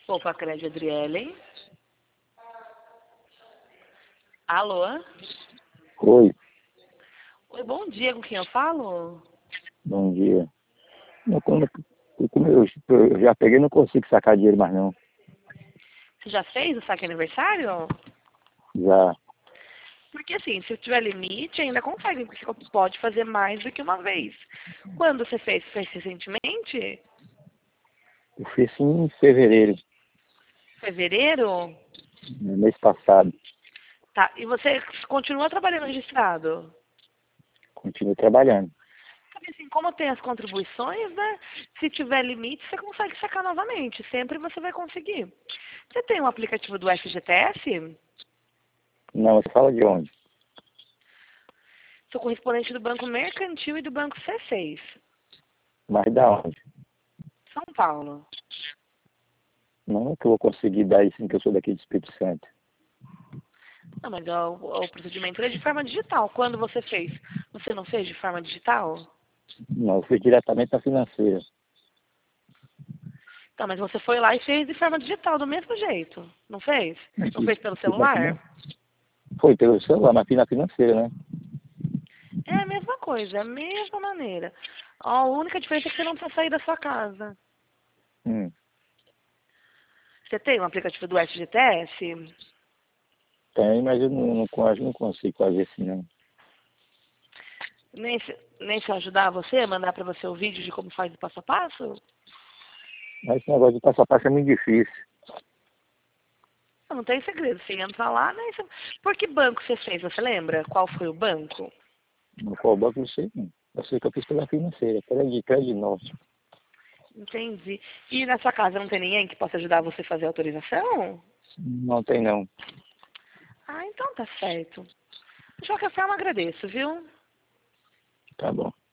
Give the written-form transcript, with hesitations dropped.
Opa, Crédito Adriele. Alô? Oi, Oi, bom dia, com quem eu falo? bom dia. Não, eu já peguei, não consigo sacar dinheiro mais não. Você já fez o saque aniversário? Já, Porque assim, se tiver limite, ainda consegue, porque você pode fazer mais do que uma vez. Quando você fez? Fez recentemente? eu fiz em fevereiro, Fevereiro? no mês passado. Tá, e você continua trabalhando registrado? Continuo trabalhando. Porque assim, como tem as contribuições, né? Se tiver limite, você consegue sacar novamente. Sempre você vai conseguir. Você tem um aplicativo do FGTS? Não, você fala de onde? Sou correspondente do Banco Mercantil e do Banco C6, Mas da onde? São Paulo. Não é que eu vou conseguir dar isso, que eu sou daqui de Espírito Santo. Não, mas o procedimento é de forma digital. Quando você fez? Você não fez de forma digital? Não, eu fiz diretamente na financeira. Então, mas você foi lá e fez de forma digital, do mesmo jeito. Não fez? Não Aqui, fez pelo fiz na celular? Foi pelo celular, mas fiz na financeira, né? É a mesma coisa, é a mesma maneira. A única diferença é que você não precisa sair da sua casa. Hum, Você tem um aplicativo do FGTS? tem, mas eu acho que não consigo fazer assim, não. Nem se eu ajudar você, mandar para você o vídeo de como faz o passo a passo? Mas esse negócio de passo a passo é muito difícil. Não tem segredo. Você entra lá, né? Por que banco você fez? Você lembra? Qual foi o banco? No qual banco eu sei, não. Eu sei que eu fiz pela financeira, Crédito Norte. Entendi. E na sua casa não tem ninguém que possa ajudar você a fazer a autorização? Não tem não. Ah, então tá certo. De qualquer forma, agradeço, viu? Tá bom.